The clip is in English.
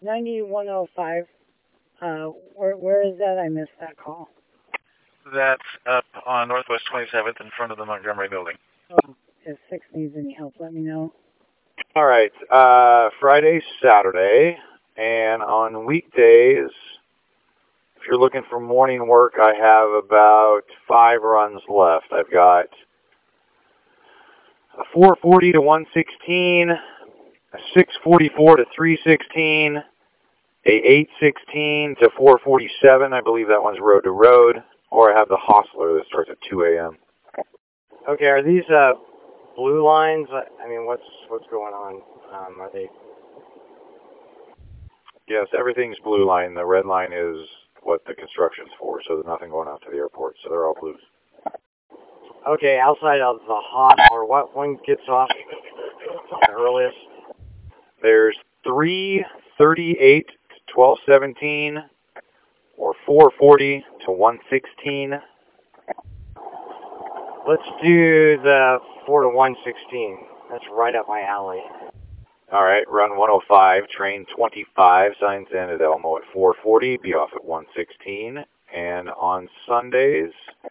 9105. Where is that? I missed that call. That's up on Northwest 27th in front of the Montgomery building. Oh, if 6 needs any help, let me know. All right. Friday, Saturday, and on weekdays, if you're looking for morning work, I have about 5 runs left. I've got a 440 to 116, a 644 to 316, a 816 to 447. I believe that one's road to road. Or I have the Hostler that starts at 2 a.m. Okay, are these blue lines? I mean, what's going on? Are they? Yes, everything's blue line. The red line is what the construction's for, so there's nothing going out to the airport. So they're all blues. Okay, outside of the hot, or what one gets off the earliest? There's 338 to 1217, or 440 to 116. Let's do the 4 to 116. That's right up my alley. All right, run 105, train 25, signs in at Elmo at 440, be off at 116. And on Sundays,